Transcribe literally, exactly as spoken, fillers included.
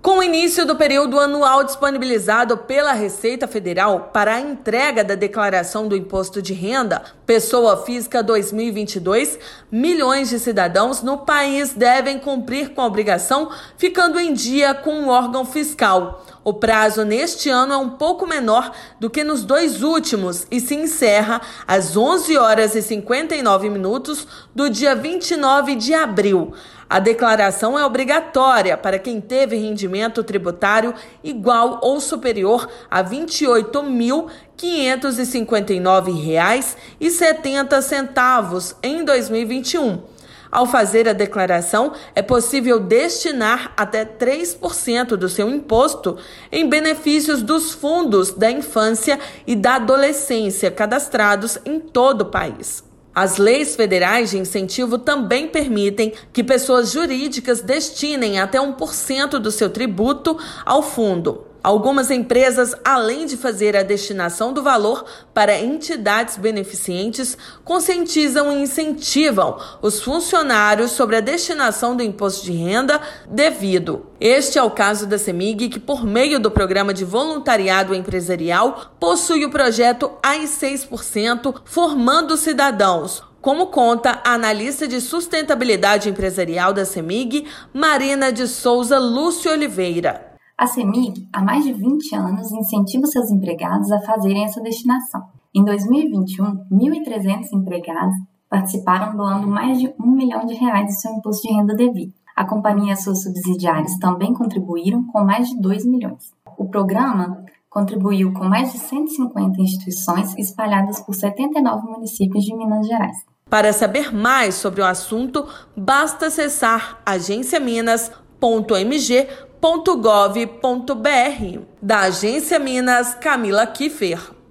Com o início do período anual disponibilizado pela Receita Federal para a entrega da declaração do Imposto de Renda Pessoa Física dois mil e vinte e dois, milhões de cidadãos no país devem cumprir com a obrigação, ficando em dia com o órgão fiscal. O prazo neste ano é um pouco menor do que nos dois últimos e se encerra às onze horas e cinquenta e nove minutos do dia vinte e nove de abril. A declaração é obrigatória para quem teve rendimento tributário igual ou superior a vinte e oito mil quinhentos e cinquenta e nove reais e setenta centavos em dois mil e vinte e um. Ao fazer a declaração, é possível destinar até três por cento do seu imposto em benefícios dos fundos da infância e da adolescência cadastrados em todo o país. As leis federais de incentivo também permitem que pessoas jurídicas destinem até um por cento do seu tributo ao fundo. Algumas empresas, além de fazer a destinação do valor para entidades beneficentes, conscientizam e incentivam os funcionários sobre a destinação do imposto de renda devido. Este é o caso da CEMIG, que por meio do Programa de Voluntariado Empresarial possui o projeto A I seis por cento Formando Cidadãos, como conta a analista de sustentabilidade empresarial da CEMIG, Marina de Souza Lúcio Oliveira. A CEMIG, há mais de vinte anos, incentiva seus empregados a fazerem essa destinação. Em dois mil e vinte e um, mil e trezentos empregados participaram doando mais de um milhão de reais do seu imposto de renda devido. A companhia e seus subsidiários também contribuíram com mais de dois milhões. O programa contribuiu com mais de cento e cinquenta instituições espalhadas por setenta e nove municípios de Minas Gerais. Para saber mais sobre o assunto, basta acessar agência minas ponto m g ponto gov ponto b r. Da Agência Minas, Camila Kiffer.